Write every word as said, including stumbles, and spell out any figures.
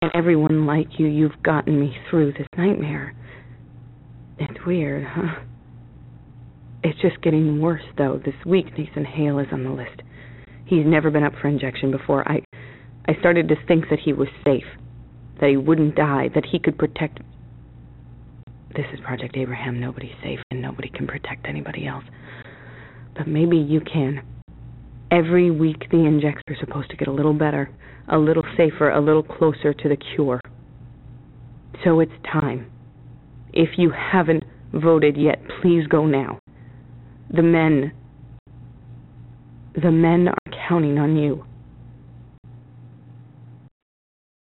and everyone like you. You've gotten me through this nightmare. It's weird, huh? It's just getting worse, though. This week, Nathan Hale is on the list. He's never been up for injection before. I, I started to think that he was safe, that he wouldn't die, that he could protect... This is Project Abraham. Nobody's safe, and nobody can protect anybody else. But maybe you can. Every week, the injects are supposed to get a little better, a little safer, a little closer to the cure. So it's time. If you haven't voted yet, please go now. The men, the men are counting on you.